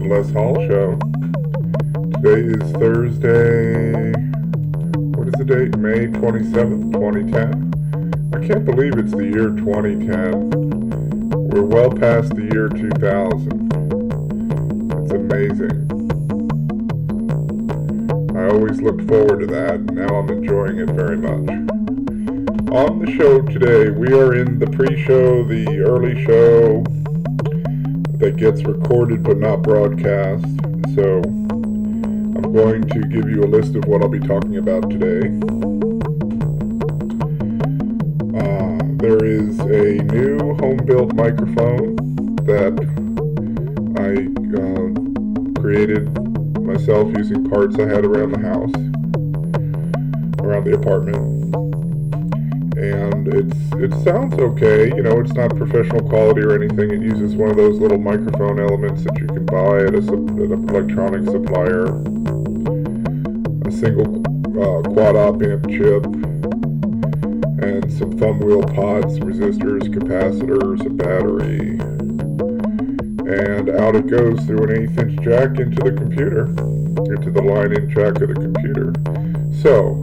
Les Hall Show. Today is Thursday, what is the date? May 27th, 2010. I can't believe it's the year 2010. We're well past the year 2000. It's amazing. I always looked forward to that, and now I'm enjoying it very much. On the show today, we are in the pre-show, the early show that gets recorded but not broadcast. So I'm going to give you a list of what I'll be talking about today. There is a new home-built microphone that I created myself using parts I had around the house, around the apartment. And it sounds okay, it's not professional quality or anything. It uses one of those little microphone elements that you can buy at an electronic supplier, a single quad-op amp chip, and some thumb wheel pods, resistors, capacitors, a battery, and out it goes through an 1/8 inch jack into the computer, into the line-in jack of the computer. So,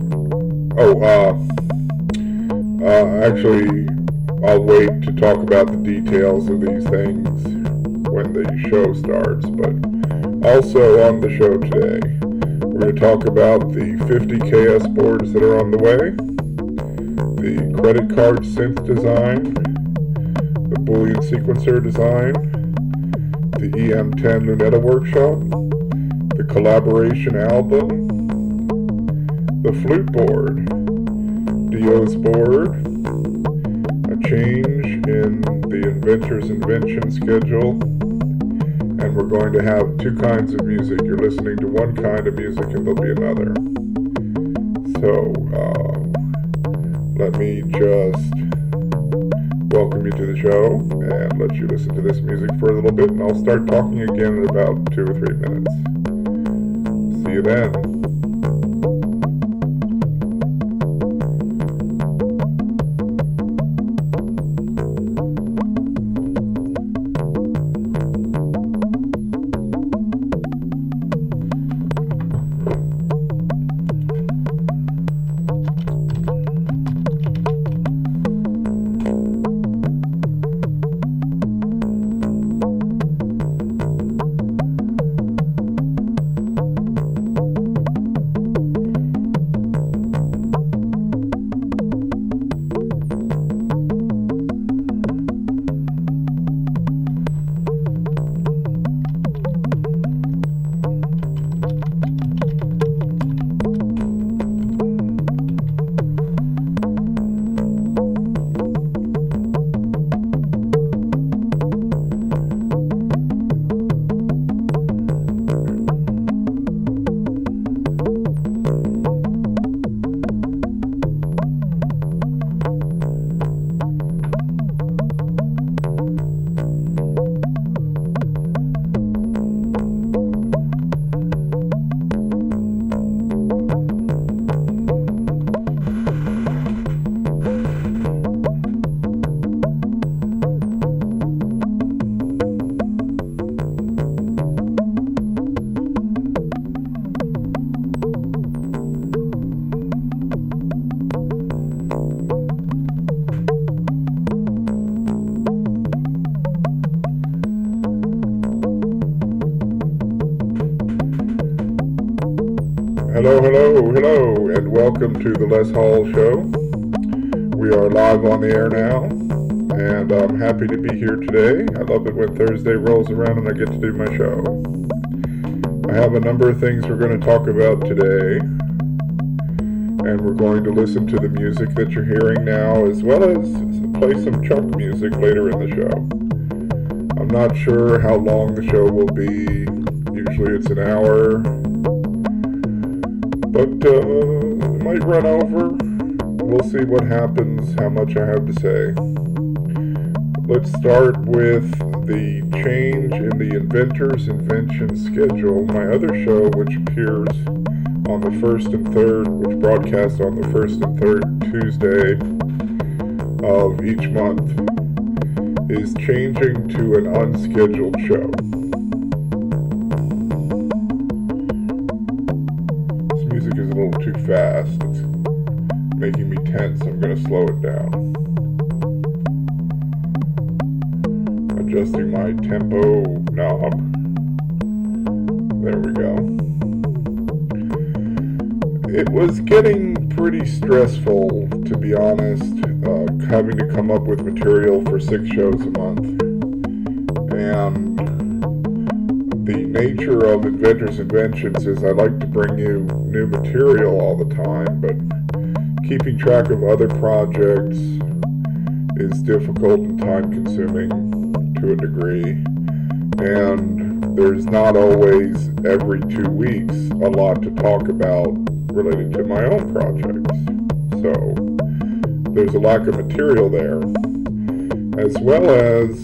actually, I'll wait to talk about the details of these things when the show starts, but also on the show today, we're going to talk about the 50 KS boards that are on the way, the credit card synth design, the Boolean sequencer design, the EM10 Lunetta workshop, the collaboration album, the flute board, Dio's board, a change in the Inventor's Invention schedule, and we're going to have two kinds of music. You're listening to one kind of music and there'll be another. So, let me just welcome you to the show and let you listen to this music for a little bit, and I'll start talking again in about 2 or 3 minutes. See you then. Hello, and welcome to the Les Hall Show. We are live on the air now, and I'm happy to be here today. I love it when Thursday rolls around and I get to do my show. I have a number of things we're going to talk about today, and we're going to listen to the music that you're hearing now, as well as play some chunk music later in the show. I'm not sure how long the show will be. Usually it's an hour. But it might run over. We'll see what happens, how much I have to say. Let's start with the change in the Inventor's Invention schedule. My other show, which appears on the 1st and 3rd, which broadcasts on the 1st and 3rd Tuesday of each month, is changing to an unscheduled show. fast. It's making me tense. I'm going to slow it down. Adjusting my tempo knob. There we go. It was getting pretty stressful, to be honest, having to come up with material for 6 shows a month. And the nature of Inventors Inventions is I like to bring you new material all the time, but keeping track of other projects is difficult and time-consuming to a degree. And there's not always, every 2 weeks, a lot to talk about related to my own projects. So there's a lack of material there, as well as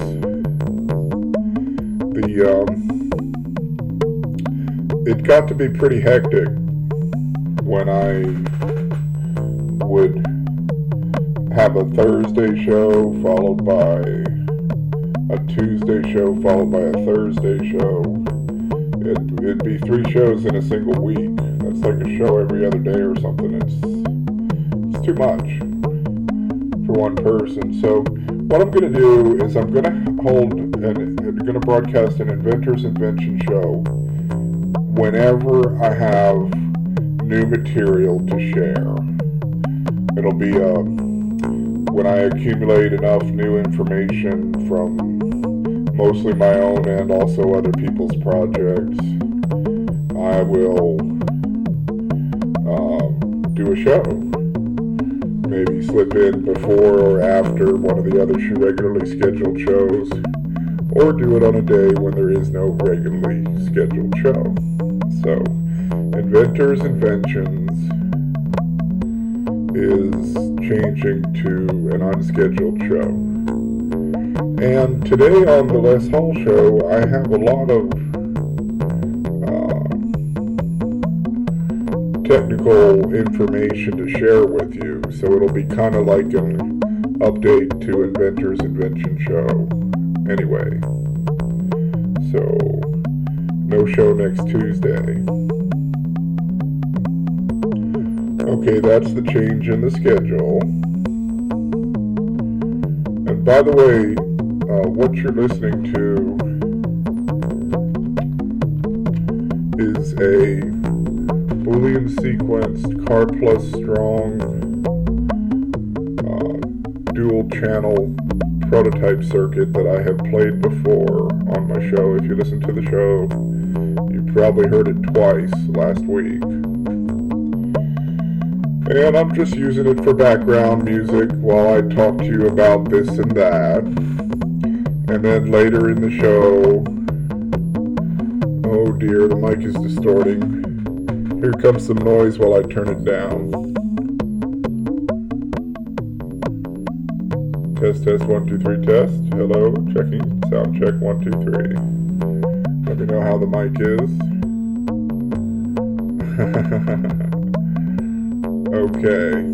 it got to be pretty hectic when I would have a Thursday show followed by a Tuesday show followed by a Thursday show. It'd be 3 shows in a single week. That's like a show every other day or something. It's too much for one person. So what I'm going to do is I'm going to broadcast an Inventors Invention show whenever I have new material to share. It'll be when I accumulate enough new information from mostly my own and also other people's projects, I will do a show. Maybe slip in before or after one of the other regularly scheduled shows, or do it on a day when there is no regularly scheduled show. So, Inventors Inventions is changing to an unscheduled show. And today on the Les Hall Show, I have a lot of technical information to share with you, so it'll be kind of like an update to Inventors Invention Show anyway. So, no show next Tuesday. Okay, that's the change in the schedule. And by the way, what you're listening to is a Boolean sequenced Car Plus Strong dual channel prototype circuit that I have played before on my show. If you listen to the show, you probably heard it twice last week. And I'm just using it for background music while I talk to you about this and that. And then later in the show, oh dear, the mic is distorting. Here comes some noise while I turn it down. Test, test, 1, 2, 3, test. Hello, checking. Sound check, 1, 2, 3. Let me know how the mic is. Okay.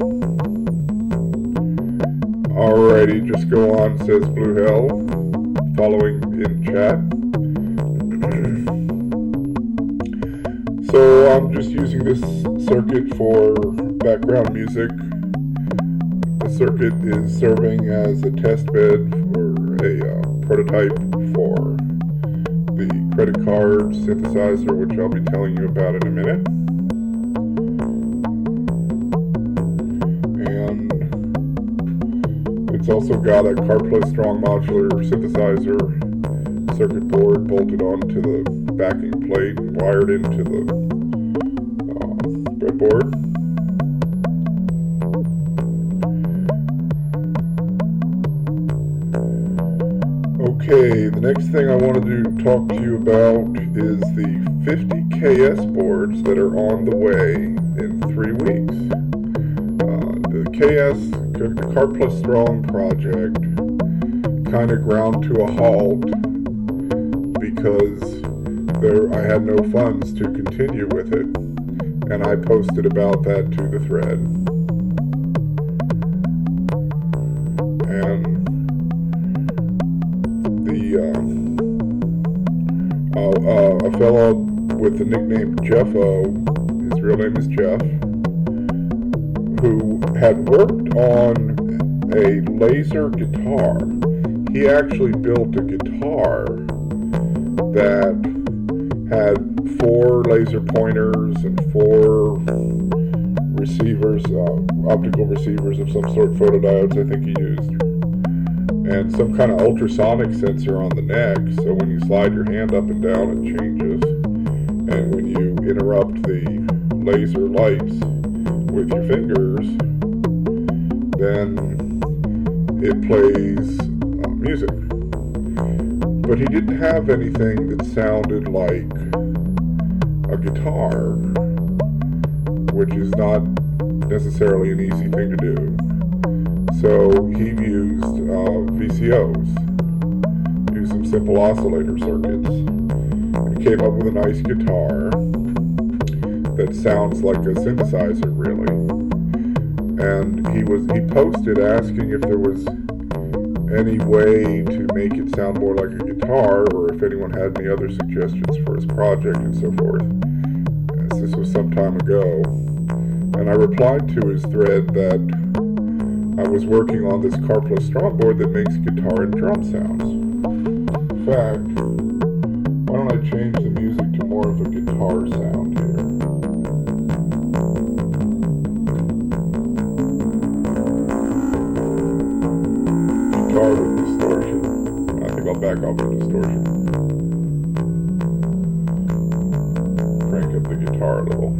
Alrighty, just go on, says Blue Hell. Following in chat. So I'm just using this circuit for background music. The circuit is serving as a test bed for a prototype for the credit card synthesizer, which I'll be telling you about in a minute. And it's also got a Car Plus Strong modular synthesizer circuit board bolted onto the backing plate and wired into the breadboard. Okay, the next thing I wanted to talk to you about is the 50 KS boards that are on the way in 3 weeks. The Car Plus Strong project kind of ground to a halt because I had no funds to continue with it, and I posted about that to the thread. And a fellow with the nickname Jeffo, his real name is Jeff, who had worked on a laser guitar. He actually built a guitar that had 4 laser pointers and 4 receivers, optical receivers of some sort, photodiodes I think he used, and some kind of ultrasonic sensor on the neck, so when you slide your hand up and down it changes, and when you interrupt the laser lights with your fingers, then it plays music. But he didn't have anything that sounded like a guitar, which is not necessarily an easy thing to do. So he used VCOs, used some simple oscillator circuits, and came up with a nice guitar that sounds like a synthesizer, really. And he posted asking if there was any way to make it sound more like a guitar, or if anyone had any other suggestions for his project and so forth. As this was some time ago, and I replied to his thread that I was working on this Carplus Strongboard that makes guitar and drum sounds. In fact, why don't I change the music to more of a guitar sound here? Guitar with distortion. I think I'll back off the distortion. Crank up the guitar a little.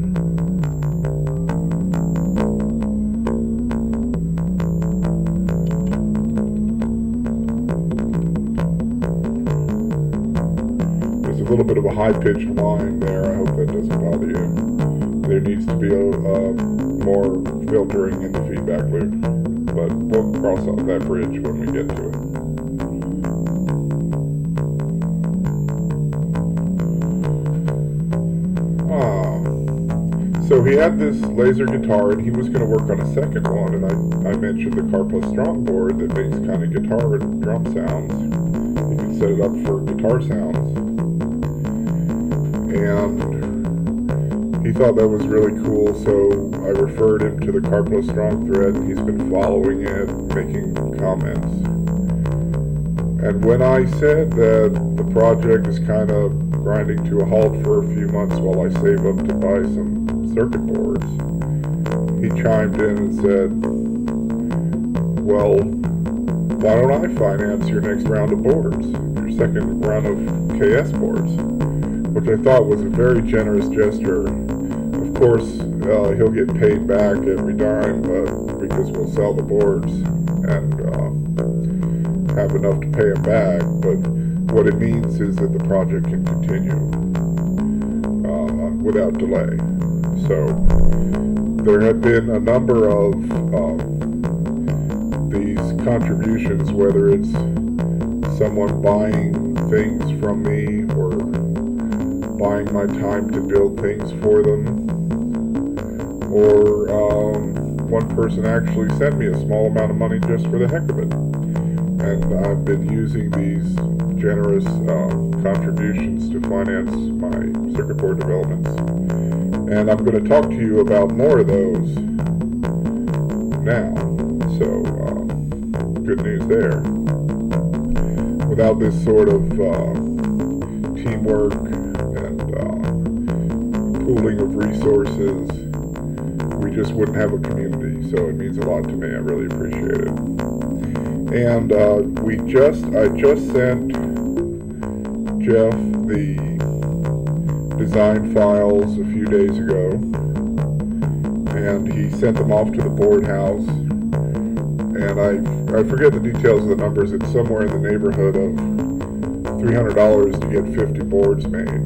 There's a little bit of a high-pitched whine there. I hope that doesn't bother you. There needs to be more filtering in the feedback loop, but we'll cross off that bridge when we get to it. So he had this laser guitar, and he was going to work on a second one, and I mentioned the Carplus Strongboard that makes kind of guitar and drum sounds. You can set it up for guitar sounds. And he thought that was really cool, so I referred him to the Carplus Strong thread, and he's been following it, making comments. And when I said that the project is kind of grinding to a halt for a few months while I save up to buy some circuit boards, he chimed in and said, well, why don't I finance your next round of boards, your second round of KS boards, which I thought was a very generous gesture. Of course, he'll get paid back every dime, but because we'll sell the boards and have enough to pay him back, but what it means is that the project can continue without delay. So there have been a number of these contributions, whether it's someone buying things from me or buying my time to build things for them, or one person actually sent me a small amount of money just for the heck of it. And I've been using these generous contributions to finance my circuit board developments. And I'm going to talk to you about more of those now. So, good news there. Without this sort of teamwork and pooling of resources, we just wouldn't have a community. So it means a lot to me. I really appreciate it. And I just sent Jeff the design files a few days ago, and he sent them off to the board house, and I forget the details of the numbers. It's somewhere in the neighborhood of $300 to get 50 boards made.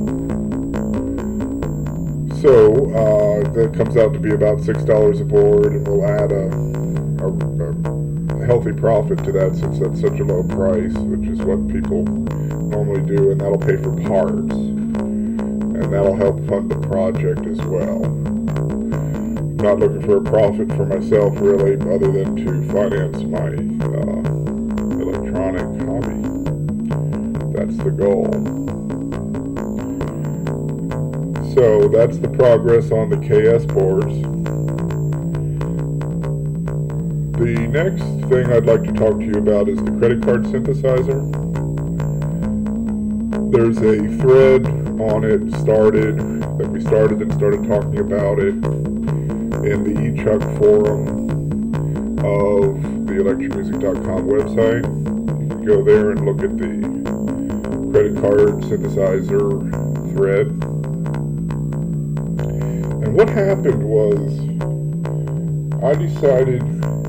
So that comes out to be about $6 a board, and we'll add a healthy profit to that, since that's such a low price, which is what people normally do, and that'll pay for parts, and that'll help fund the project as well. I'm not looking for a profit for myself, really, other than to finance my electronic hobby. That's the goal. So that's the progress on the KS boards. The next thing I'd like to talk to you about is the credit card synthesizer. There's a thread on it that we started talking about it in the eChuck forum of the electromusic.com website. You can go there and look at the credit card synthesizer thread. And what happened was I decided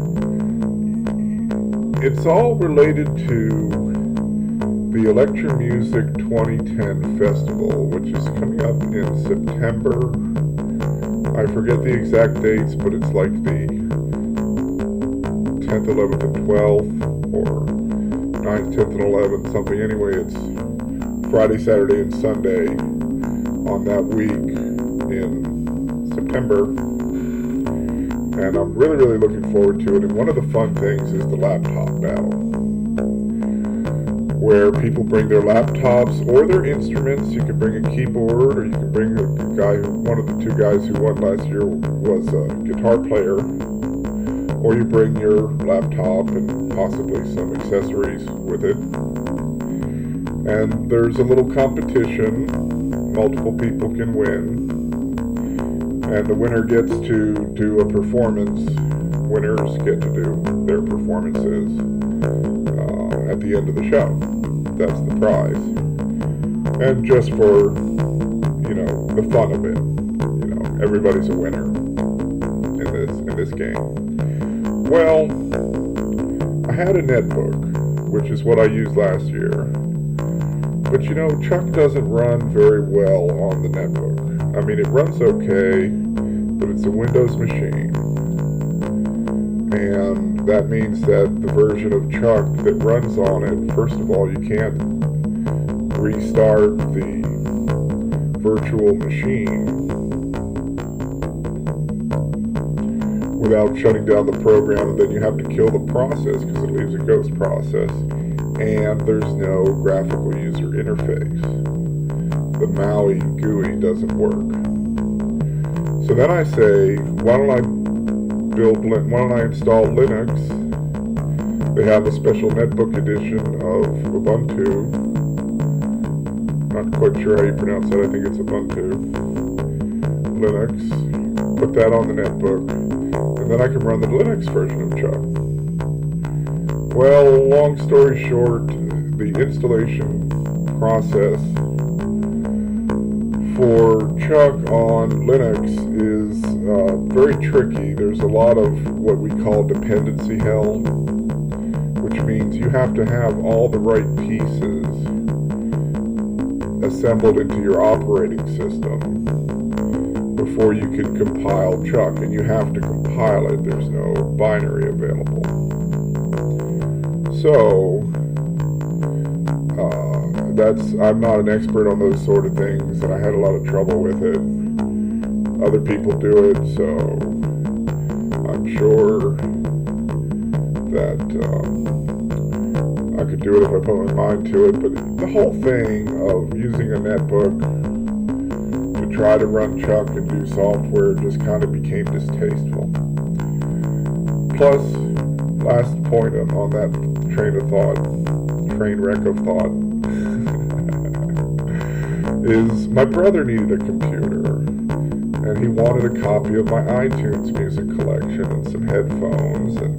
it's all related to the Electromusic 2010 Festival, which is coming up in September. I forget the exact dates, but it's like the 10th, 11th, and 12th, or 9th, 10th, and 11th, something. Anyway, it's Friday, Saturday, and Sunday on that week in September. And I'm really, really looking forward to it. And one of the fun things is the laptop battle, where people bring their laptops or their instruments. You can bring a keyboard, or you can bring a guy one of the two guys who won last year was a guitar player, or you bring your laptop and possibly some accessories with it. And there's a little competition. Multiple people can win. And the winner gets to do a performance. Winners get to do their performances at the end of the show. That's the prize. And just for, the fun of it, everybody's a winner in this game. Well, I had a netbook, which is what I used last year. But Chuck doesn't run very well on the netbook. I mean, it runs okay, but it's a Windows machine. And that means that the version of Chuck that runs on it, first of all, you can't restart the virtual machine without shutting down the program, and then you have to kill the process because it leaves a ghost process. And there's no graphical user interface. The MAUI GUI doesn't work. So then I say, why don't I install Linux? They have a special netbook edition of Ubuntu. Not quite sure how you pronounce that. I think it's Ubuntu. Linux. Put that on the netbook. And then I can run the Linux version of Chuck. Well, long story short, the installation process for Chuck on Linux is very tricky. There's a lot of what we call dependency hell, which means you have to have all the right pieces assembled into your operating system before you can compile Chuck, and you have to compile it. There's no binary available. So, I'm not an expert on those sort of things, and I had a lot of trouble with it. Other people do it, so I'm sure that I could do it if I put my mind to it. But the whole thing of using a netbook to try to run Chuck and do software just kind of became distasteful. Plus, last point on that train wreck of thought, is my brother needed a computer, and he wanted a copy of my iTunes music collection and some headphones, and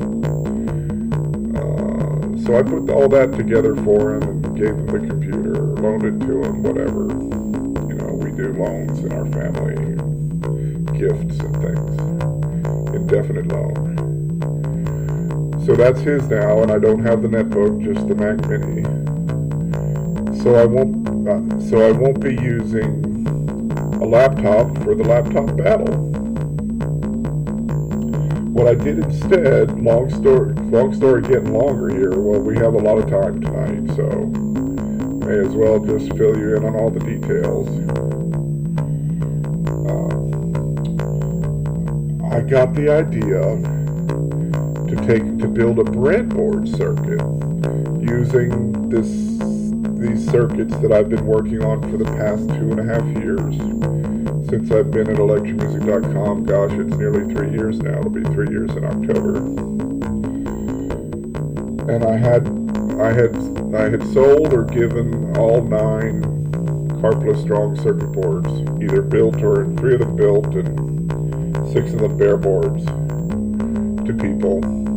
so I put all that together for him and gave him the computer, loaned it to him, whatever. We do loans in our family, gifts and things, indefinite loan. So that's his now, and I don't have the netbook, just the Mac Mini. So I won't be using a laptop for the laptop battle. What I did instead, long story getting longer here. Well, we have a lot of time tonight, so may as well just fill you in on all the details. I got the idea to build a breadboard circuit using these circuits that I've been working on for the past 2.5 years since I've been at electromusic.com. Gosh, it's nearly 3 years now. It'll be 3 years in October. and I had sold or given all 9 Carplus Strong circuit boards, either built or 3 of them built and 6 of them bare boards, to people.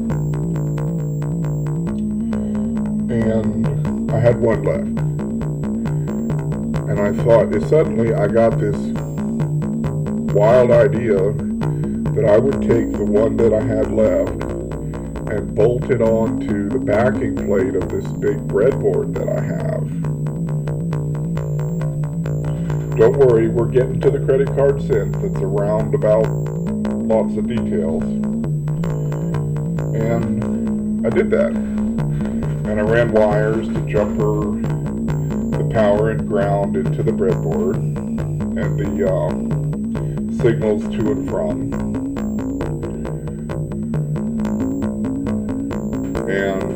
And I had one left. And I thought, suddenly I got this wild idea that I would take the one that I had left and bolt it onto the backing plate of this big breadboard that I have. Don't worry, we're getting to the credit card synth. It's a roundabout, lots of details. And I did that. And I ran wires to jumper the power and ground into the breadboard and the signals to and from. And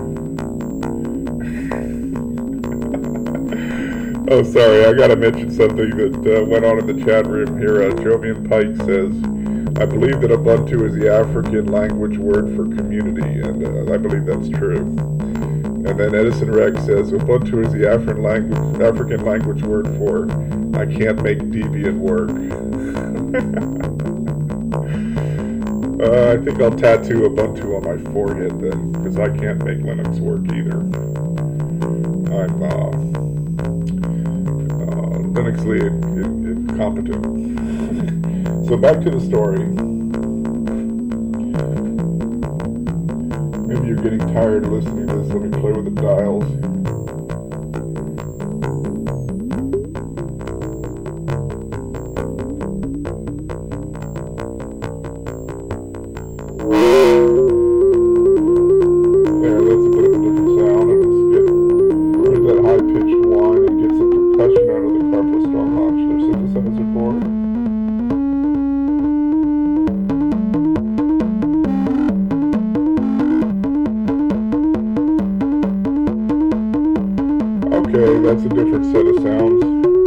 oh, sorry, I gotta mention something that went on in the chat room here. Jovian Pike says, I believe that Ubuntu is the African language word for community, and I believe that's true. And then Edison Rex says, Ubuntu is the African language word for I can't make Debian work. I think I'll tattoo Ubuntu on my forehead then, because I can't make Linux work either. I'm Linuxly incompetent. So back to the story. Maybe you're getting tired of listening to this. Let me play with the dials. There, that's a bit of a different sound, and it's getting rid of that high-pitched whine and get some percussion out of the Carplus Strong modular synthesizer board. Okay, that's a different set of sounds.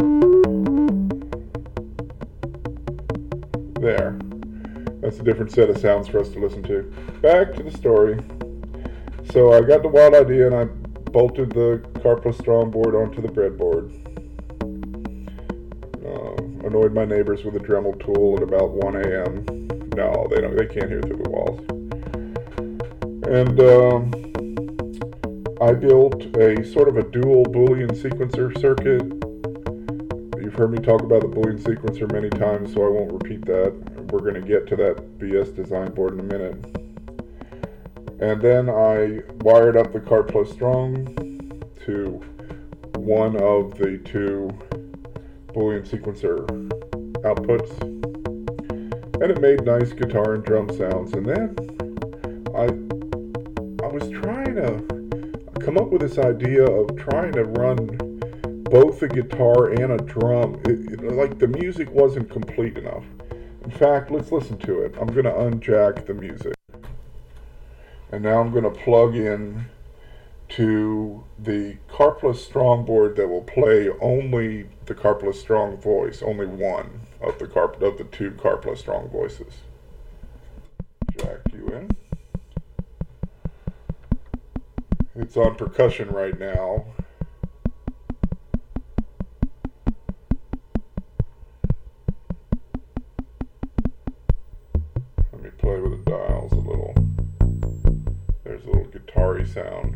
There. That's a different set of sounds for us to listen to. Back to the story. So I got the wild idea and I bolted the Carplus Strong board onto the breadboard. Annoyed my neighbors with a Dremel tool at about 1 a.m. No, they can't hear through the walls. And I built a sort of a dual Boolean sequencer circuit. You've heard me talk about the Boolean sequencer many times, so I won't repeat that. We're going to get to that BS design board in a minute. And then I wired up the Carplus Strong to one of the 2 Boolean sequencer outputs. And it made nice guitar and drum sounds. And then I was trying to come up with this idea of trying to run both a guitar and a drum. Like the music wasn't complete enough. In fact, let's listen to it. I'm going to unjack the music. And now I'm going to plug in to the Carplus Strong board that will play only the Carplus Strong voice, only one of the 2 Carplus Strong voices. Jack you in. It's on percussion right now. Let me play with the dials a little. There's a little guitar-y sound.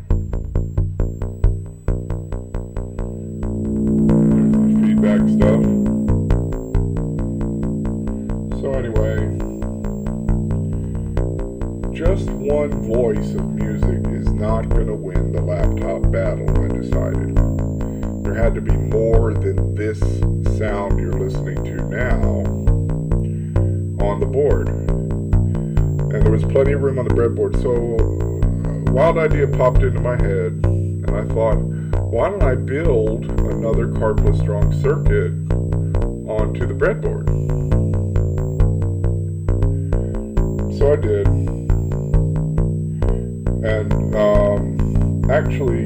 There's the feedback stuff. So anyway, just one voice of music is not going to win the laptop battle, I decided. There had to be more than this sound you're listening to now on the board. And there was plenty of room on the breadboard, so a wild idea popped into my head, and I thought, why don't I build another Carplus Strong circuit onto the breadboard? So I did. And actually,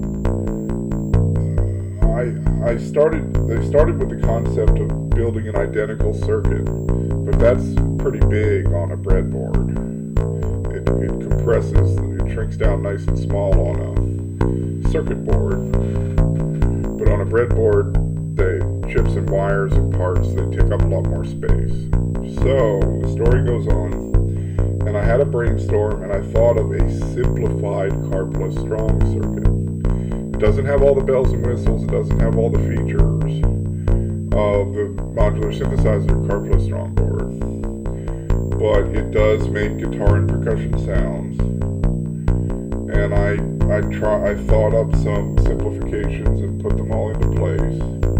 they started with the concept of building an identical circuit, but that's pretty big on a breadboard. It compresses, it shrinks down nice and small on a circuit board. But on a breadboard, the chips and wires and parts, they take up a lot more space. So the story goes on, and I had a brainstorm, and I thought of a simplified CarPlus-Strong circuit. It doesn't have all the bells and whistles, it doesn't have all the features of the modular synthesizer CarPlus-Strong board, but it does make guitar and percussion sounds. And I thought up some simplifications and put them all into place.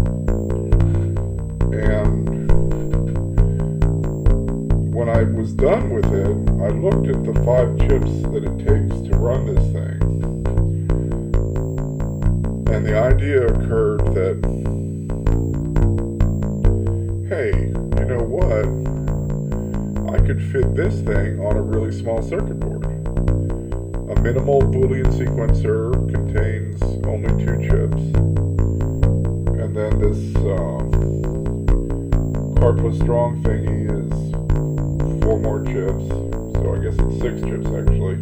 And when I was done with it, I looked at the 5 chips that it takes to run this thing. And the idea occurred that, hey, you know what? I could fit this thing on a really small circuit board. A minimal Boolean sequencer contains only 2 chips, and then this CarPlus-Strong thingy is 4 more chips, so I guess it's 6 chips actually,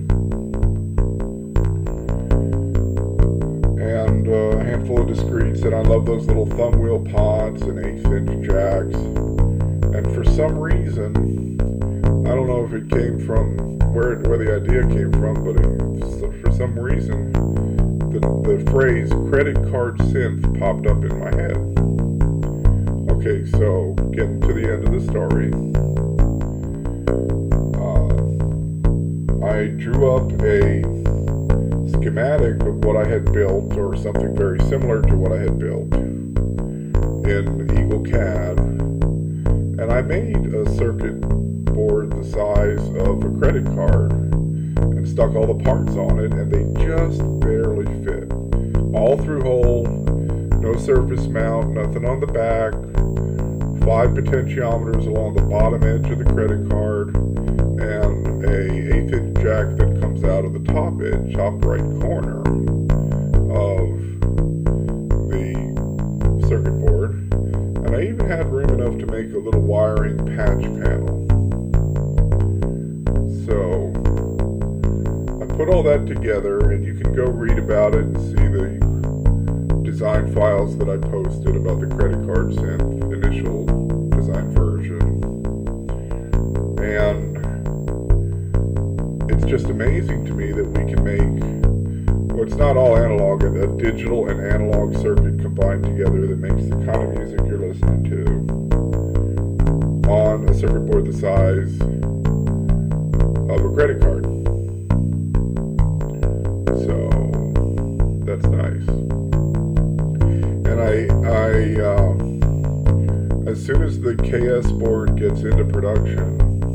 and a handful of discretes, and I love those little thumb wheel pods and 1/8" jacks, and for some reason, I don't know if it came from where the idea came from, but for some reason, the phrase credit card synth popped up in my head. Okay, so getting to the end of the story, I drew up a schematic of what I had built, or something very similar to what I had built, in Eagle CAD, and I made a circuit board the size of a credit card and stuck all the parts on it, and they just barely fit. All through hole, no surface mount, nothing on the back, 5 potentiometers along the bottom edge of the credit card, and a 1/8" jack that comes out of the top right corner of the circuit board. And I even had room enough to make a little wiring patch panel. So I put all that together, and you can go read about it and see the design files that I posted about the credit card synth initial design version. And it's just amazing to me that we can make, well, it's not all analog, a digital and analog circuit combined together that makes the kind of music you're listening to on a circuit board the size of a credit card. So that's nice. And as soon as the KS board gets into production,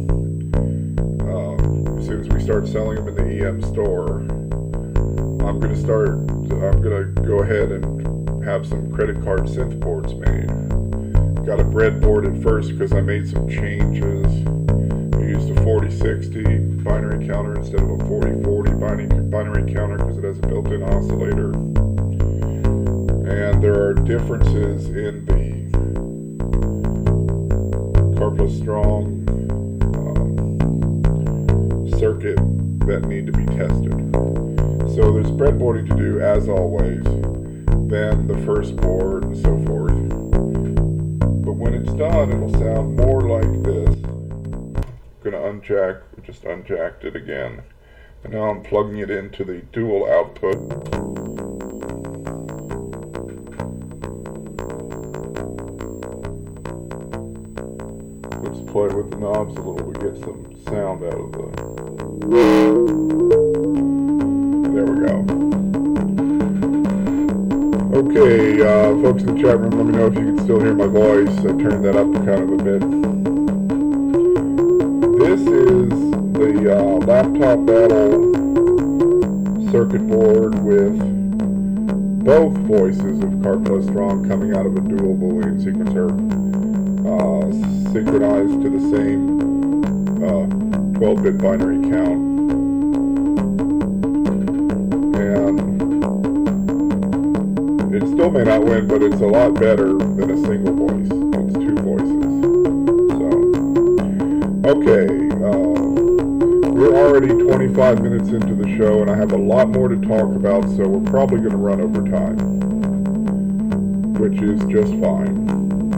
as soon as we start selling them in the EM store, I'm gonna go ahead and have some credit card synth boards made. Got a breadboard at first because I made some changes. I used a 4060 binary counter instead of a 4040 binary counter because it has a built-in oscillator. And there are differences in the CarPlus-Strong circuit that need to be tested. So there's breadboarding to do, as always, then the first board and so forth. But when it's done, it'll sound more like this. I'm gonna just unjacked it again. And now I'm plugging it into the dual output. Let's play with the knobs a little to get some sound out of the... There we go. Okay, folks in the chat room, let me know if you can still hear my voice. I turned that up kind of a bit. This is the Laptop Battle circuit board with both voices of CarPlus-Strong coming out of a dual Boolean sequencer, synchronized to the same 12-bit binary count. And it still may not win, but it's a lot better than a single voice. It's 2 voices. So, okay. we're already 25 minutes into the show, and I have a lot more to talk about, so we're probably going to run over time, which is just fine.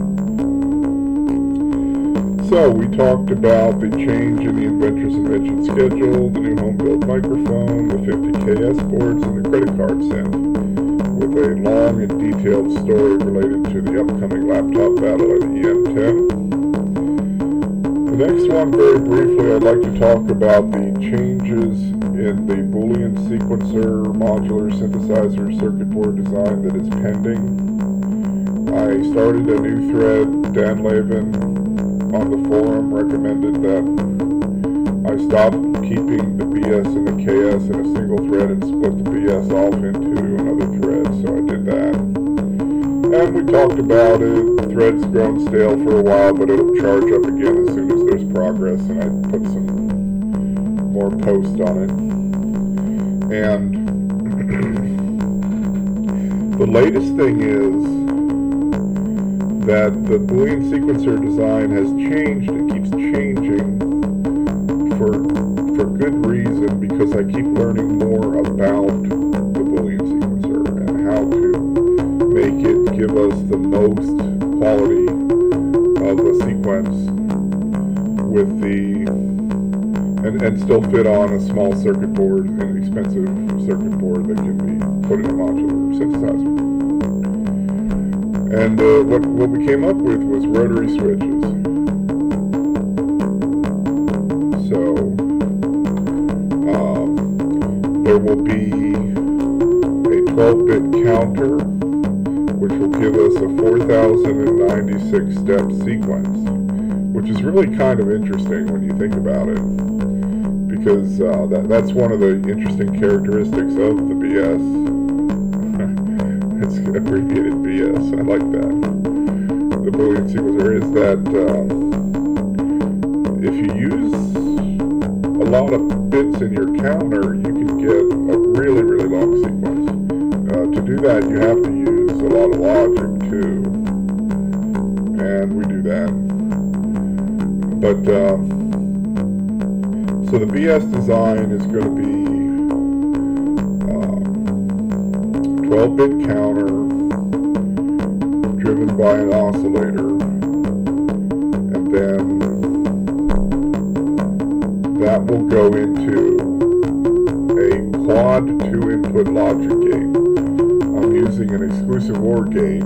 So, we talked about the change in the Inventors Invention schedule, the new home-built microphone, the 50KS boards, and the credit card synth, with a long and detailed story related to the upcoming laptop battle at EM10. The next one, very briefly, I'd like to talk about the changes in the Boolean sequencer modular synthesizer circuit board design that is pending. I started a new thread. Dan Lavin on the forum recommended that I stop keeping the BS and the KS in a single thread and split the BS off into another thread, so I did that. And we talked about it. The thread's grown stale for a while, but it'll charge up again as soon as there's progress, and I put some more posts on it. And the latest thing is that the Boolean sequencer design has changed. It keeps changing for good reason, because I keep learning more about the Boolean sequencer and how to make it give us the most quality of a sequence with the and still fit on a small circuit board, an expensive circuit board that can be put in a modular synthesizer. And what we came up with was rotary switches. So there will be a 12-bit counter, which will give us a 4,096 step sequence, which is really kind of interesting when you think about it, because that's one of the interesting characteristics of the BS. It's abbreviated BS. I like that. The Boolean sequencer is that if you use a lot of bits in your counter, you can get a really, really long sequence. To do that, you have to use a lot of logic too, and we do that. But so the BS design is going to be 12-bit counter driven by an oscillator, and then that will go into a quad 2-input logic gate. I'm using an exclusive OR gate.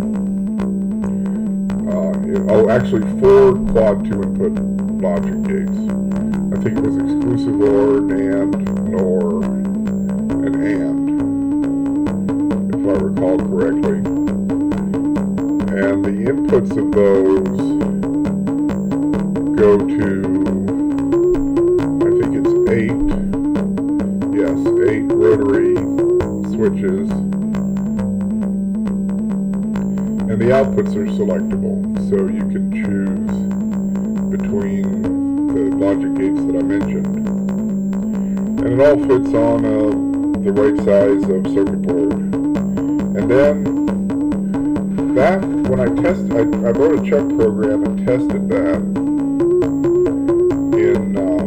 Actually 4 quad 2-input logic gates. I think it was exclusive OR, NAND, NOR, and AND, if I recall correctly. And the inputs of those go to, I think it's 8 rotary switches, and the outputs are selectable, so you can choose between the logic gates that I mentioned. And it all fits on the right size of circuit board. And then that, when I wrote a Chuck program and tested that in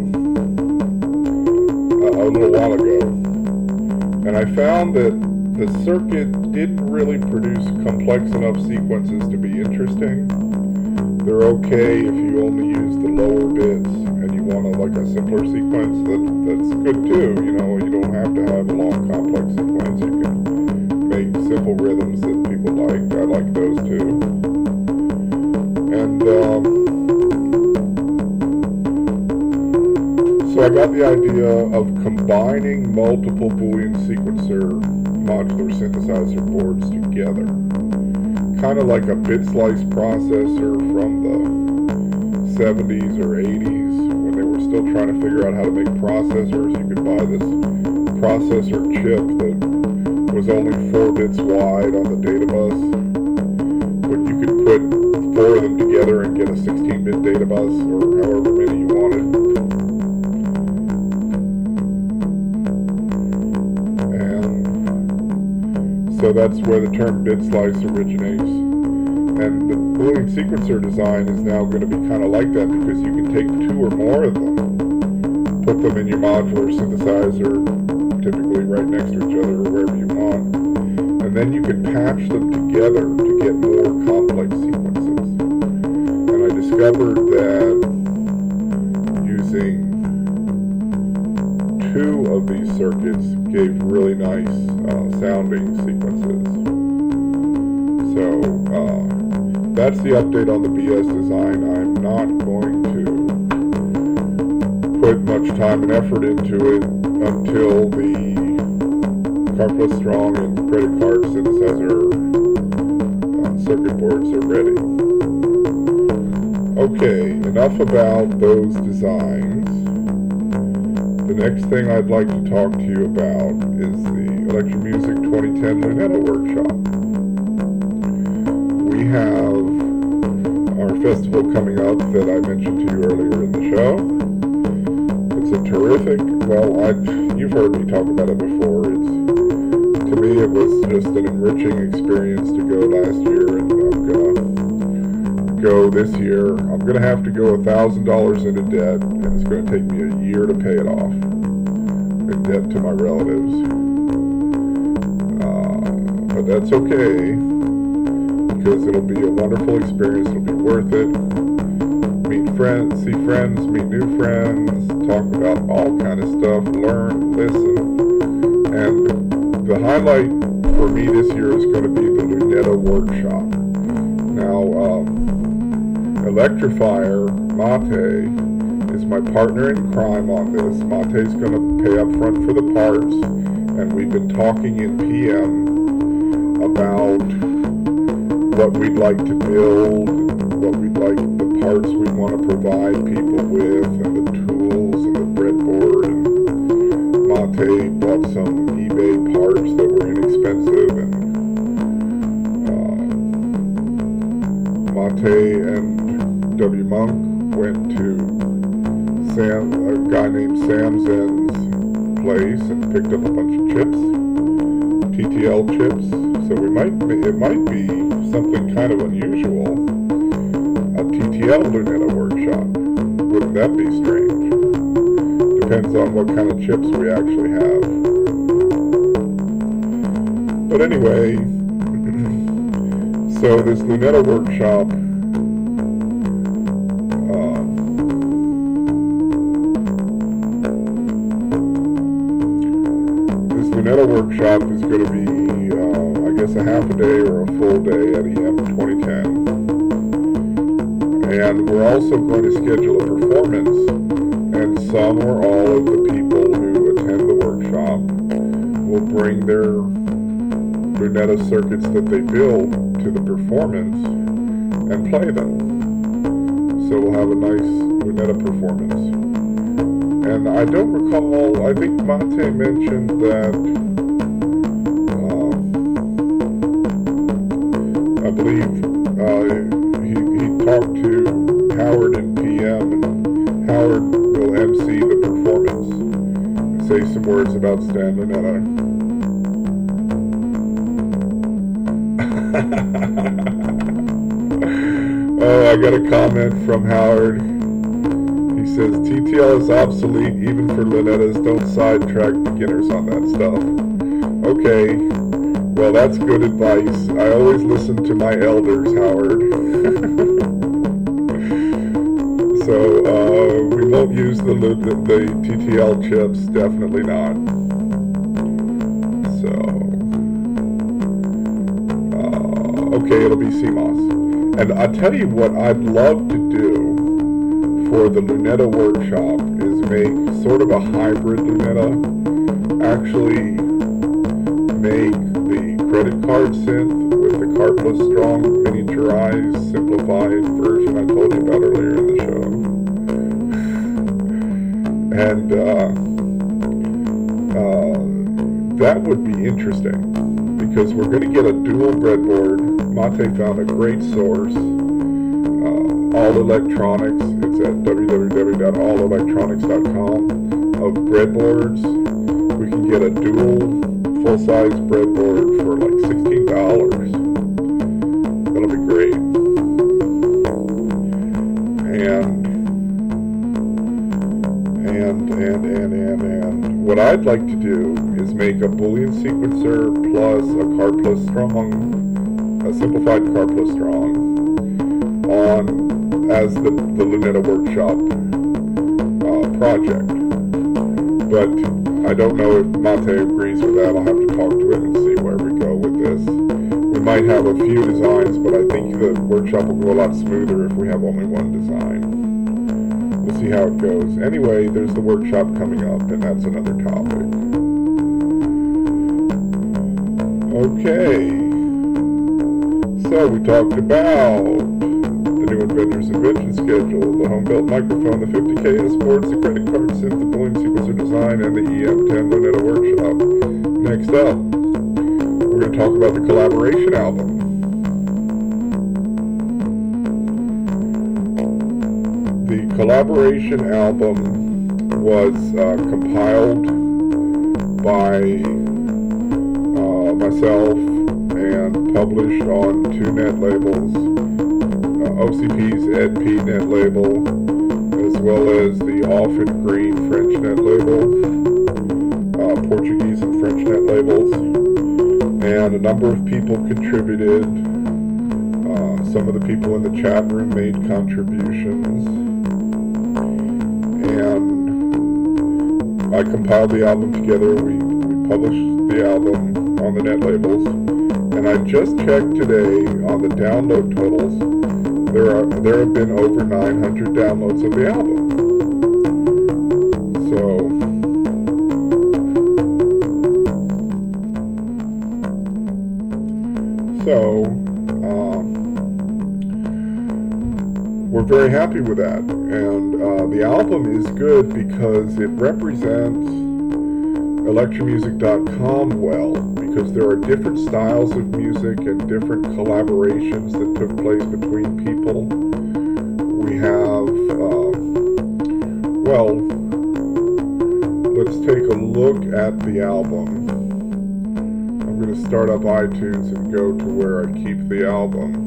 a little while ago, and I found that the circuit didn't really produce complex enough sequences to be interesting. They're okay if you only use the lower bits and you want like a simpler sequence. That's good too. You don't have to have a long complex sequence. You can make simple rhythms that people like. I like those too. And so I got the idea of combining multiple Boolean sequencer modular synthesizer boards together. Kind of like a bit slice processor from the 70s or 80s, when they were still trying to figure out how to make processors. You could buy this processor chip that was only 4 bits wide on the data bus, but you could put 4 of them together and get a 16-bit data bus, or however many you wanted. So that's where the term bit slice originates. And the Boolean sequencer design is now going to be kind of like that, because you can take 2 or more of them, put them in your modular synthesizer, typically right next to each other or wherever you want. And then you can patch them together to get more complex sequences. And I discovered that using 2 of these circuits gave really nice sounding sequences. So that's the update on the BS design. I'm not going to put much time and effort into it until the Carplus Strong and credit card synthesizer circuit boards are ready. Okay, enough about those designs. The next thing I'd like to talk to you about is the Electromusic 2010 Lunetta Workshop. We have our festival coming up that I mentioned to you earlier in the show. It's a terrific, you've heard me talk about it before. To me, it was just an enriching experience to go last year, and I'm gonna go this year. I'm gonna have to go $1,000 into debt, and it's gonna take me a year to pay it off in debt to my relatives. But that's okay, because it'll be a wonderful experience. It'll be worth it. Meet friends, see friends, meet new friends, talk about all kind of stuff, learn, listen, and the highlight for me this year is going to be the Lunetta Workshop. Now, Electrifier, Mate, is my partner in crime on this. Mate's going to pay up front for the parts, and we've been talking in PM about what we'd like to build, what we'd like, the parts we want to provide people with, and the tools and the breadboard. And Mate bought some eBay parts that were inexpensive, and Mate and W. Monk went to a guy named Sam Zen's place and picked up a bunch of chips, TTL chips. So it might be something kind of unusual, a TTL Lunetta Workshop. Wouldn't that be strange? Depends on what kind of chips we actually have. But anyway, so this Lunetta Workshop, is going to be, I guess, a half a day or a full day at EM 2010. And we're also going to schedule a performance, and some or all of the people who attend the workshop will bring their Lunetta circuits that they build to the performance and play them. So we'll have a nice Lunetta performance. And I don't recall, I think Mate mentioned that, I believe he talked to Howard in PM, and Howard will MC the performance and say some words about Stan Lunetta. Oh, I got a comment from Howard. He says, TTL is obsolete even for Lunettas. Don't sidetrack beginners on that stuff. Okay, well that's good advice. I always listen to my elders, Howard. So, we won't use the TTL chips, definitely not. So, okay, it'll be CMOS. And I'll tell you what I'd love to do for the Lunetta Workshop is make sort of a hybrid Lunetta. Actually make the credit card synth with the Carplus Strong miniaturized, simplified version I told you about earlier in the show. And that would be interesting, because we're going to get a dual breadboard. Mate found a great source, All Electronics. It's at www.allelectronics.com of breadboards. We can get a dual full-size breadboard for like $16. That'll be great. And And what I'd like to do is make a Boolean sequencer plus a car plus strong, a simplified car plus strong, on as the Luneta Workshop project. But I don't know if Mate agrees with that. I'll have to talk to him and see where we go with this. We might have a few designs, but I think the workshop will go a lot smoother if we have only one design. We'll see how it goes. Anyway, there's the workshop coming up, and that's another topic. Okay. So we talked about the new Inventors Invention Schedule, the home-built microphone, the 50K Sports, the credit card synth, the Boolean sequencer design, and the EM10 Luneta Workshop. Next up, we're going to talk about the collaboration album. The collaboration album was compiled by myself and published on two net labels, OCP's EdP net label, as well as the Off and Green French net label, Portuguese and French net labels, and a number of people contributed. Some of the people in the chat room made contributions, and I compiled the album together. We published the album on the net labels, and I just checked today on the download totals. There have been over 900 downloads of the album. So we're very happy with that, and the album is good because it represents electromusic.com well, because there are different styles of music and different collaborations that took place between people. We have, let's take a look at the album. I'm going to start up iTunes and go to where I keep the album.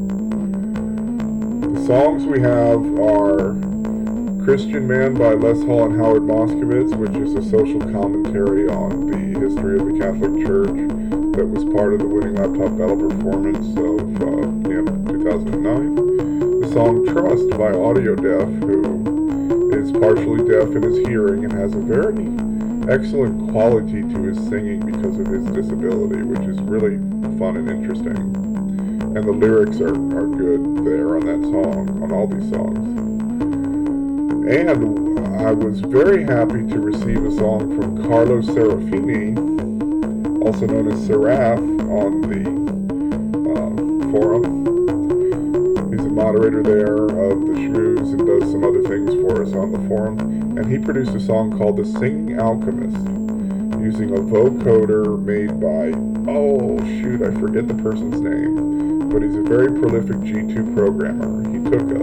The songs we have are Christian Man by Les Hall and Howard Moskowitz, which is a social commentary on the history of the Catholic Church that was part of the Winning Laptop Battle performance of 2009. The song Trust by Audio Deaf, who is partially deaf in his hearing and has a very excellent quality to his singing because of his disability, which is really fun and interesting. And the lyrics are good there on that song, on all these songs. And I was very happy to receive a song from Carlo Serafini, also known as Seraph, on the forum. He's a moderator there of the Shmooze and does some other things for us on the forum. And he produced a song called The Singing Alchemist, using a vocoder made by, I forget the person's name, but he's a very prolific G2 programmer. He took a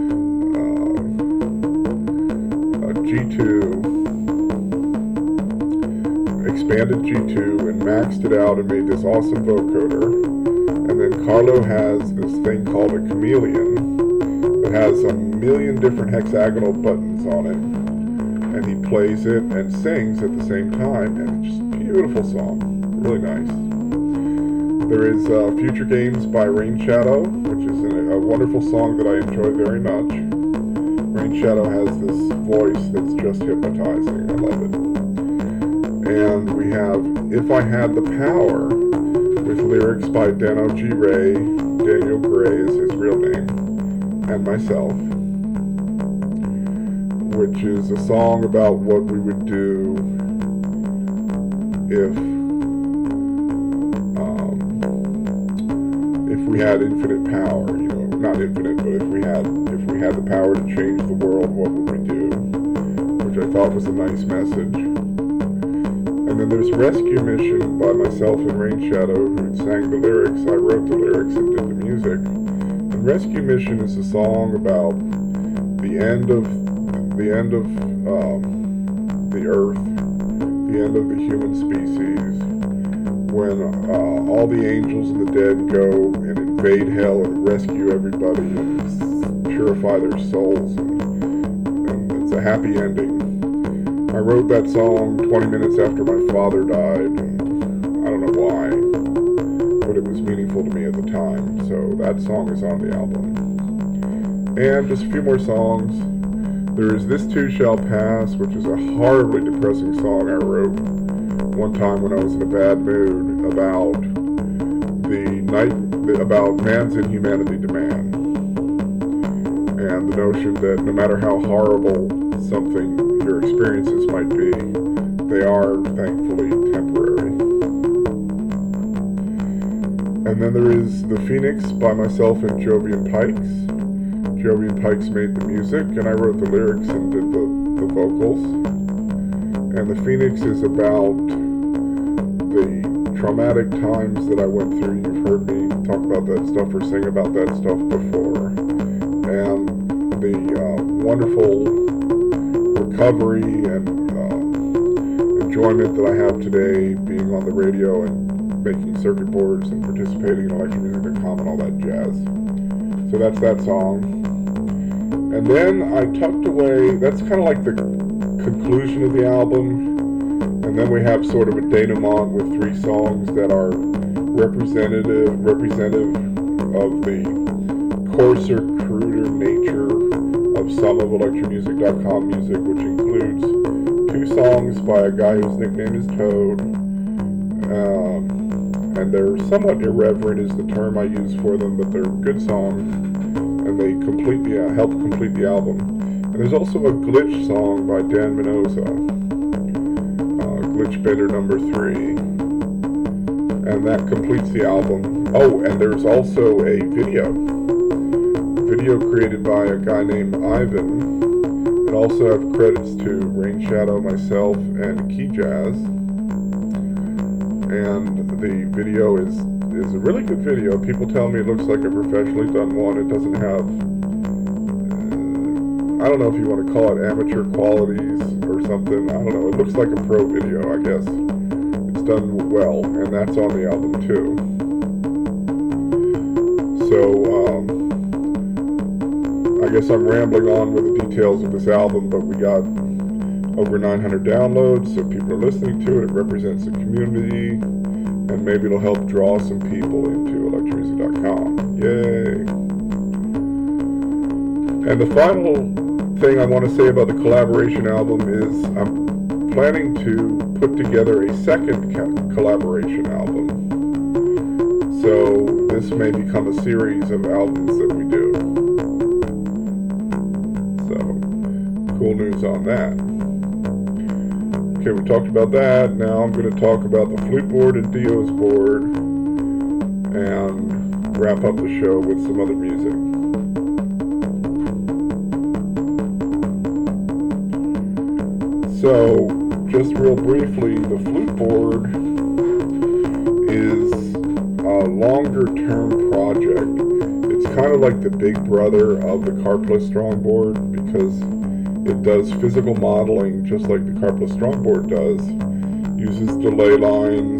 G2, expanded G2 and maxed it out and made this awesome vocoder. And then Carlo has this thing called a chameleon that has a million different hexagonal buttons on it, and he plays it and sings at the same time, and it's just a beautiful song, really nice. There is Future Games by Rain Shadow, which is a wonderful song that I enjoy very much. Rain Shadow has this voice that's just hypnotizing. I love it. And we have If I Had the Power, with lyrics by Dano G. Ray, Daniel Gray is his real name, and myself, which is a song about what we would do if we had infinite power, not infinite, but if we had the power to change the world, what would we do? Which I thought was a nice message. And then there's Rescue Mission by myself and Rain Shadow, who sang the lyrics. I wrote the lyrics and did the music. And Rescue Mission is a song about the end of the earth, the end of the human species, when all the angels and the dead go and invade hell and rescue everybody and purify their souls, and it's a happy ending. I wrote that song 20 minutes after my father died, and I don't know why, but it was meaningful to me at the time, so that song is on the album. And just a few more songs. There is This Too Shall Pass, which is a horribly depressing song I wrote one time when I was in a bad mood about man's inhumanity to man, and the notion that no matter how horrible something your experiences might be, they are thankfully temporary. And then there is The Phoenix by myself and Jovian Pikes. Jovian Pikes made the music, and I wrote the lyrics and did the vocals. And The Phoenix is about the traumatic times that I went through. You've heard me talk about that stuff or sing about that stuff before. And the wonderful recovery and enjoyment that I have today being on the radio and making circuit boards and participating in electromusic.com and all that jazz. So that's that song. And then I tucked away, that's kind of like the conclusion of the album. And then we have sort of a denouement with 3 songs that are representative of the coarser, cruder nature of some of electromusic.com music, which includes 2 songs by a guy whose nickname is Toad. And they're somewhat irreverent is the term I use for them, but they're good songs, and they help complete the album. And there's also a glitch song by Dan Minoza, Glitch Bender number 3, and that completes the album. Oh, and there's also a video created by a guy named Ivan, and also have credits to Rain Shadow, myself, and Key Jazz. And the video is a really good video. People tell me it looks like a professionally done one. It doesn't have, I don't know if you want to call it amateur qualities or something. I don't know. It looks like a pro video, I guess. It's done well, and that's on the album too. So, I guess I'm rambling on with the details of this album, but we got over 900 downloads, so people are listening to it. It represents the community, and maybe it'll help draw some people into electromusic.com. Yay! And the final thing I want to say about the collaboration album is I'm planning to put together a second collaboration album. So this may become a series of albums that we do. So, cool news on that. Okay, we talked about that. Now I'm going to talk about the flute board and Dio's board and wrap up the show with some other music. So, just real briefly, the flute board is a longer-term project. It's kind of like the big brother of the Karplus Strongboard because it does physical modeling just like the Karplus Strongboard does. Uses delay lines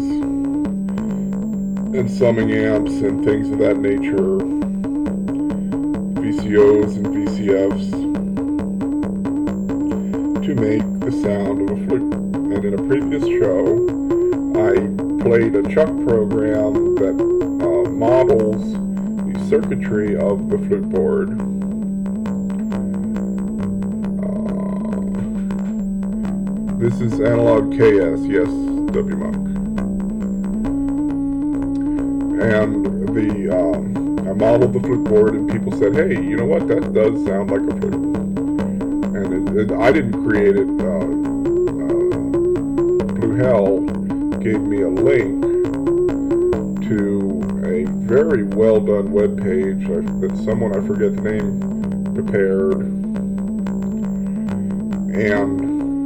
and summing amps and things of that nature, VCOs and VCFs, to make the sound of a flute. And in a previous show, I played a Chuck program that models the circuitry of the flute board. This is Analog KS, yes, W Monk. And I modeled the flute board, and people said, "Hey, you know what? That does sound like a flute." And I didn't create it. Blue Hell gave me a link to a very well done web page that someone, I forget the name, prepared, and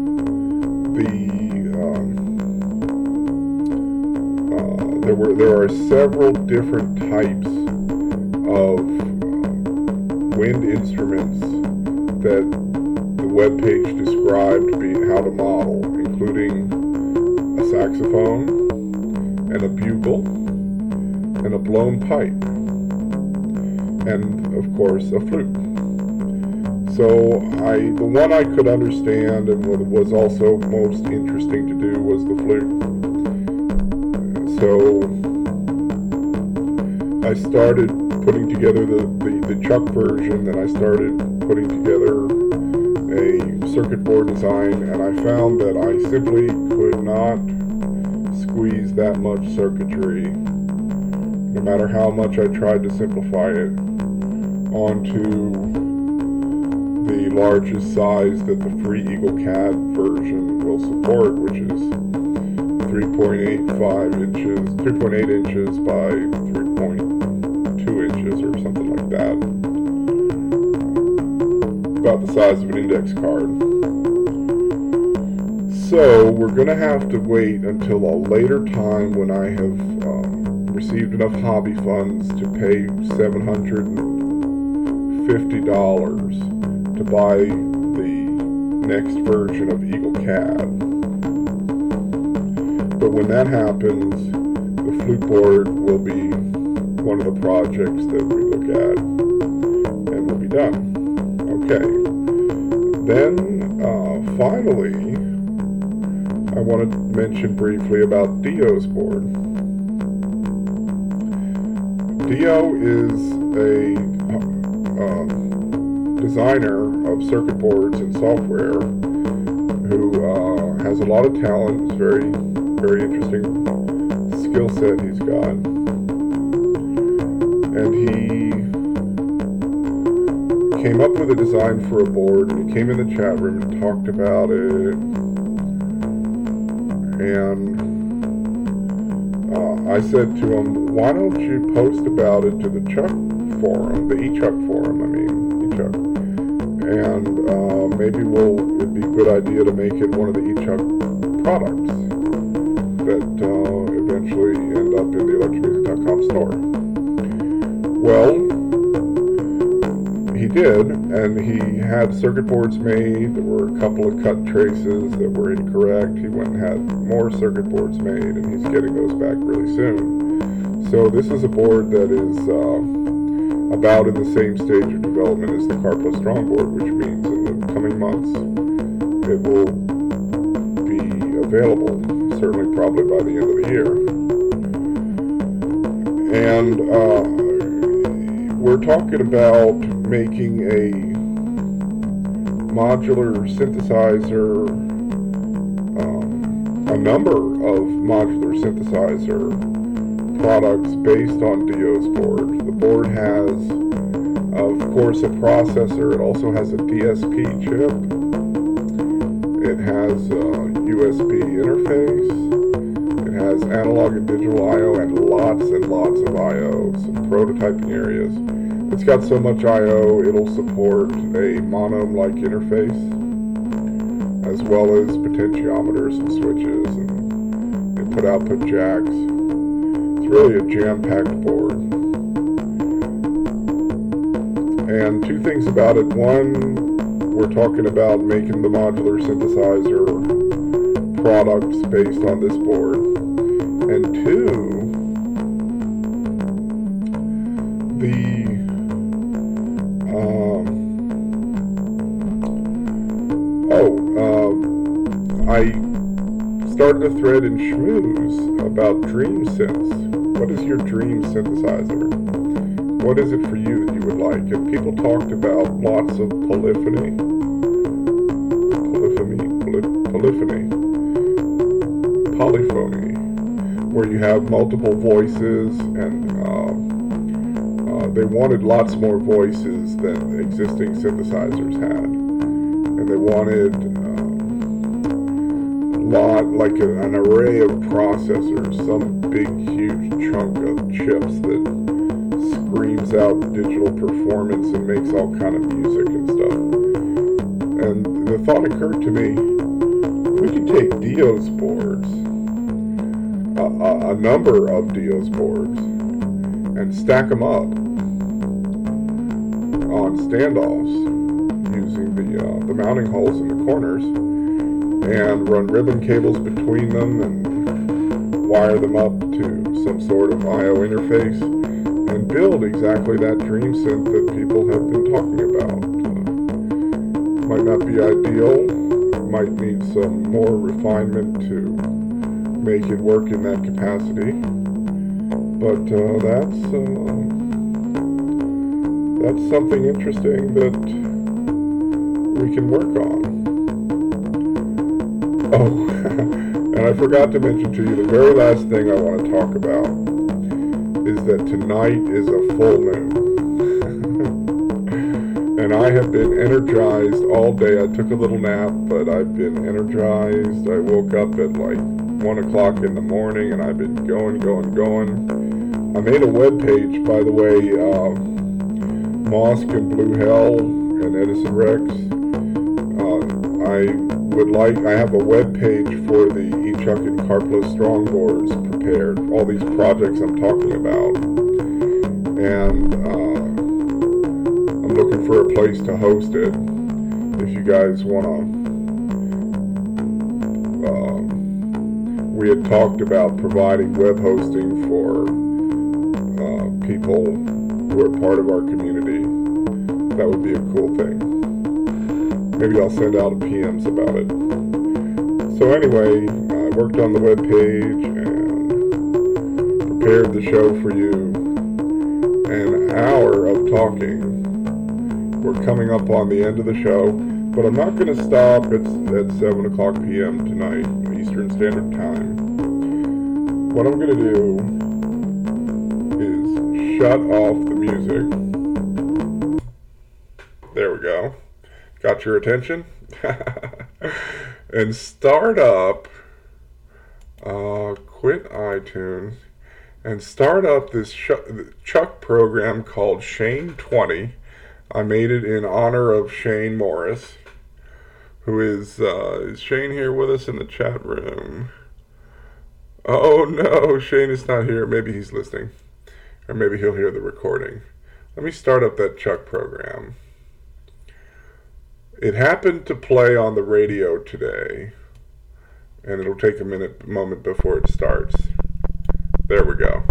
there are several different types of wind instruments that the webpage described how to model, including a saxophone and a bugle and a blown pipe and, of course, a flute. So the one I could understand and what was also most interesting to do was the flute. So I started putting together the Chuck version, then I started putting together a circuit board design, and I found that I simply could not squeeze that much circuitry, no matter how much I tried to simplify it, onto the largest size that the free EagleCAD version will support, which is 3.8 inches by 3.2 inches or something like that. About the size of an index card. So we're going to have to wait until a later time when I have received enough hobby funds to pay $750 to buy the next version of EagleCAD. But when that happens, the flute board will be one of the projects that we look at, and we'll be done. Okay. Then, finally, I want to mention briefly about Dio's board. Dio is a designer of circuit boards and software who has a lot of talent. It's very, very interesting skill set he's got. And he came up with a design for a board, and he came in the chat room and talked about it. And I said to him, why don't you post about it to the Chuck forum, the eChuck forum, eChuck. And maybe it'd be a good idea to make it one of the eChuck products that eventually end up in the electricmusic.com store. Well, he did, and he had circuit boards made. There were a couple of cut traces that were incorrect. He went and had more circuit boards made, and he's getting those back really soon. So this is a board that is about in the same stage of development as the Carplus Strong board, which means in the coming months it will be available, certainly probably by the end of the year. And we're talking about making a modular synthesizer, a number of modular synthesizer products based on Dio's board. The board has, of course, a processor. It also has a DSP chip. It has a USB interface. It has analog and digital I/O and lots of I/O, some prototyping areas. It's got so much I/O, it'll support a mono-like interface, as well as potentiometers and switches and input-output jacks. It's really a jam-packed board. And two things about it. One, we're talking about making the modular synthesizer products based on this board. And two, I started a thread in Schmooze about dream synths. What is your dream synthesizer? What is it for you that you would like? And people talked about lots of polyphony, where you have multiple voices, and they wanted lots more voices than existing synthesizers had. And they wanted an array of processors, some big huge chunk of chips that screams out digital performance and makes all kind of music and stuff. And the thought occurred to me, we could take Dio's boards, a number of Dio's boards, and stack them up on standoffs using the mounting holes in the corners, and run ribbon cables between them and wire them up to some sort of I/O interface, and build exactly that dream synth that people have been talking about. Might not be ideal, might need some more refinement to make it work in that capacity, but that's something interesting that we can work on. Oh, and I forgot to mention to you, the very last thing I want to talk about is that tonight is a full moon. And I have been energized all day. I took a little nap, but I've been energized. I woke up at like 1 o'clock in the morning, and I've been going. I made a web page, by the way, Mosque and Blue Hell and Edison Rex. I have a web page for the Echuck and Karplos Strongbores prepared, all these projects I'm talking about. And I'm looking for a place to host it. If you guys want to, we had talked about providing web hosting for people who are part of our community. That would be a cool thing. Maybe I'll send out a PMs about it. So anyway, I worked on the web page and prepared the show for you. An hour of talking. We're coming up on the end of the show, but I'm not going to stop at 7 o'clock p.m. tonight, Eastern Standard Time. What I'm going to do is shut off the music. There we go. Got your attention? And start up, quit iTunes, and start up this Chuck program called Shane 20. I made it in honor of Shane Morris, who is Shane here with us in the chat room? Oh no, Shane is not here. Maybe he's listening, or maybe he'll hear the recording. Let me start up that Chuck program. It happened to play on the radio today, and it'll take a moment before it starts. There we go.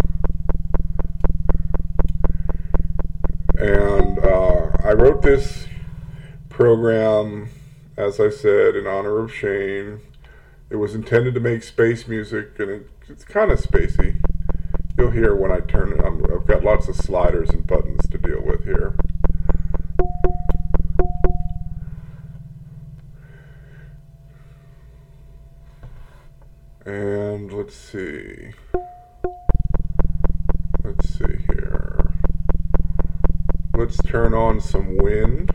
And I wrote this program, as I said, in honor of Shane. It was intended to make space music, and it's kind of spacey. You'll hear when I turn it. I've got lots of sliders and buttons to deal with here. And let's see here. Let's turn on some wind.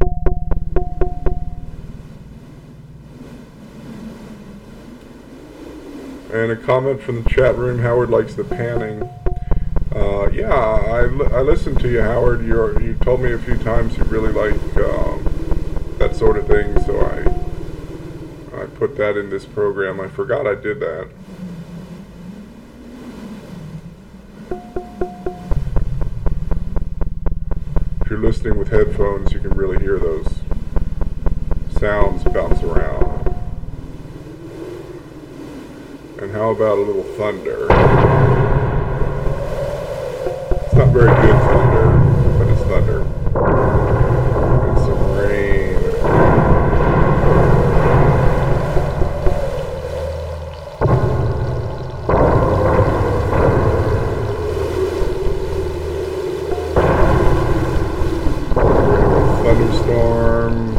And a comment from the chat room, Howard likes the panning. Yeah, I listened to you, Howard. You told me a few times you really like that sort of thing, so I put that in this program. I forgot I did that. If you're listening with headphones, you can really hear those sounds bounce around. And how about a little thunder? It's not very good thunder, but it's thunder. And some rain. Thunderstorm.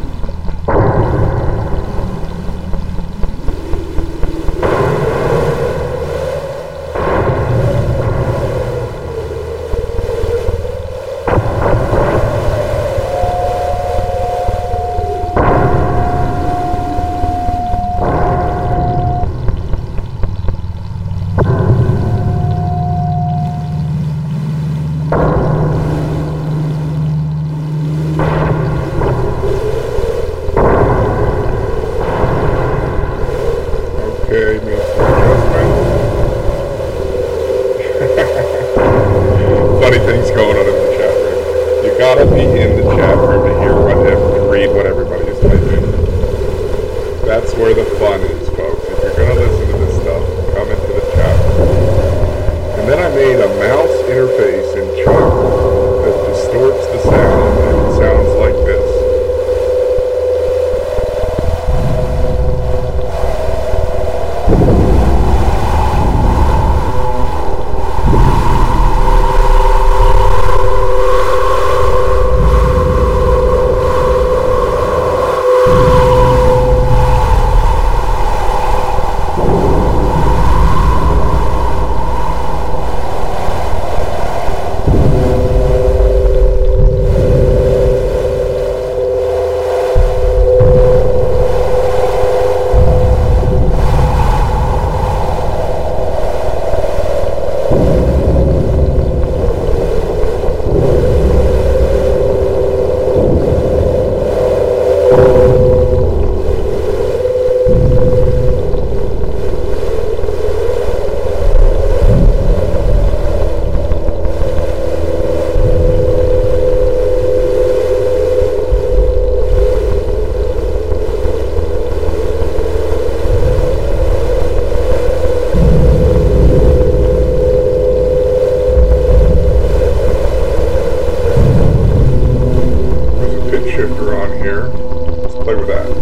Shifter on here. Let's play with that.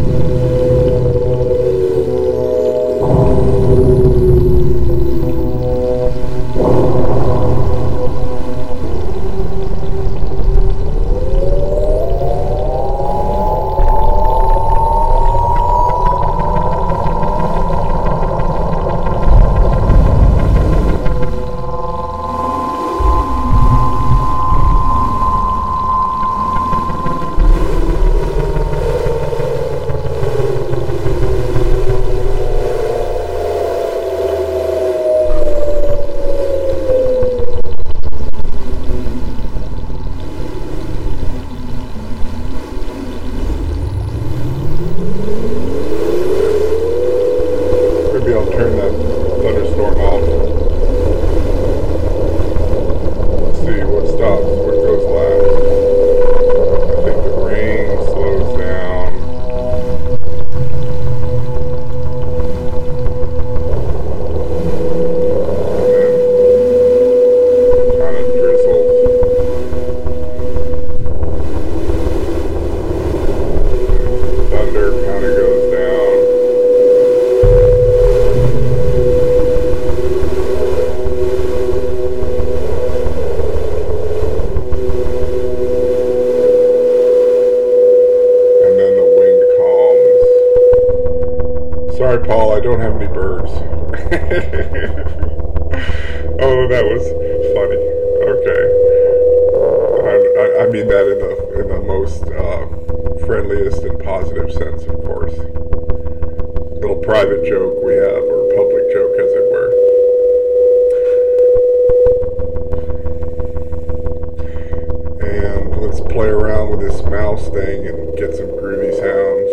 Maybe I'll turn that thunderstorm off. Let's see what stops, what goes last. I think the rain slows down. And then kind of drizzles. Thunder kind of goes down. Sorry, Paul, I don't have any birds. Oh, that was funny. Okay. I mean that in the most friendliest and positive sense, of course. Little private joke we have, or public joke, as it were. And let's play around with this mouse thing and get some groovy sounds.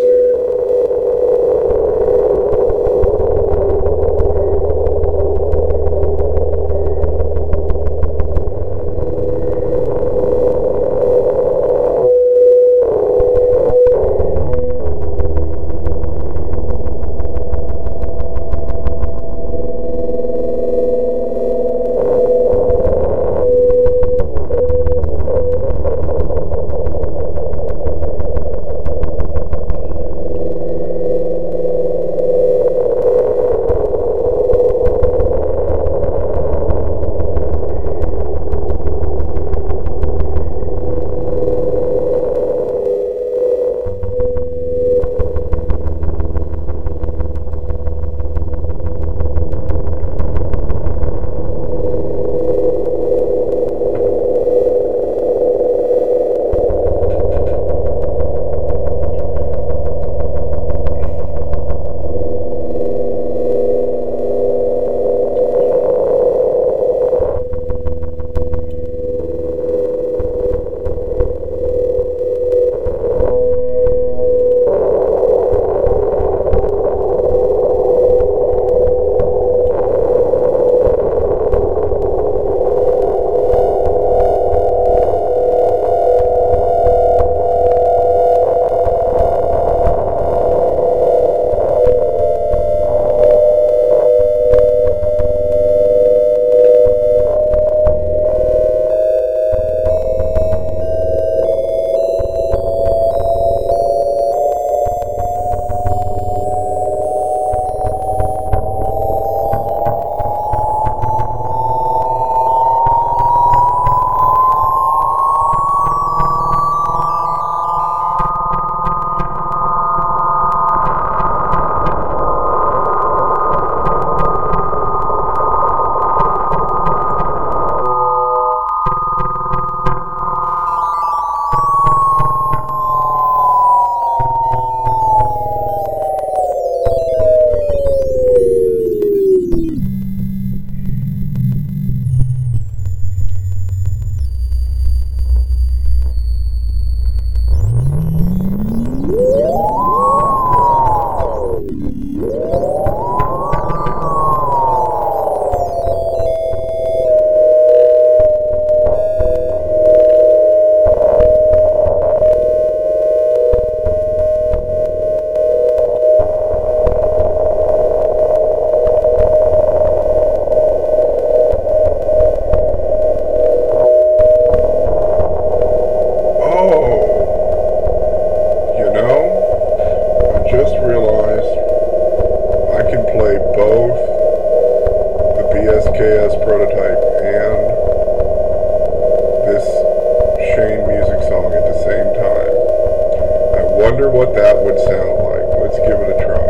just realized I can play both the BSKS prototype and this Shane music song at the same time. I wonder what that would sound like. Let's give it a try.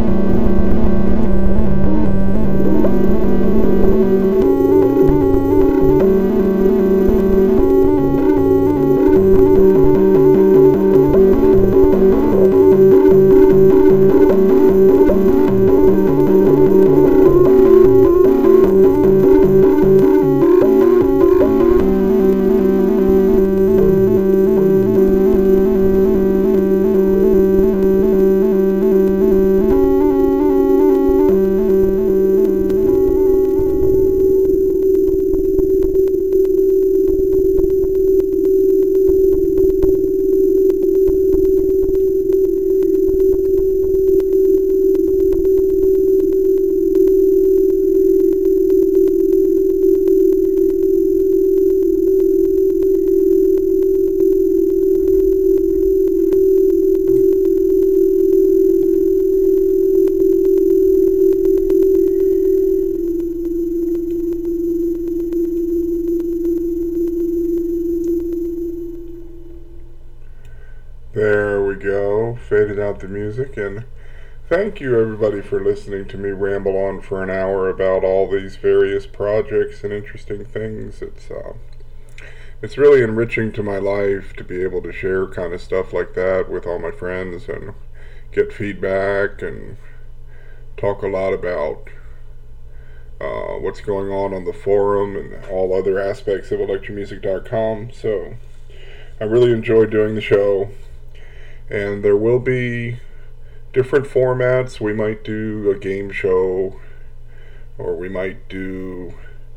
There we go. Faded out the music, and thank you everybody for listening to me ramble on for an hour about all these various projects and interesting things. It's really enriching to my life to be able to share kind of stuff like that with all my friends and get feedback and talk a lot about what's going on the forum and all other aspects of electromusic.com. So I really enjoy doing the show, and there will be different formats. We might do a game show, or we might do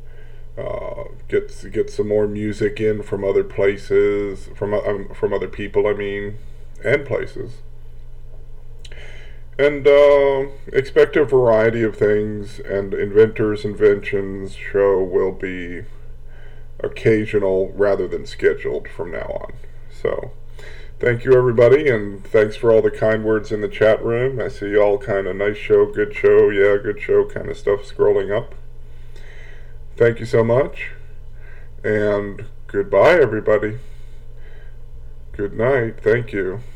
get some more music in from other places, from other people, I mean, and places. And expect a variety of things, and Inventors Inventions show will be occasional rather than scheduled from now on. So thank you everybody, and thanks for all the kind words in the chat room. I see all kind of nice show, good show, yeah, good show kind of stuff scrolling up. Thank you so much, and goodbye everybody. Good night. Thank you.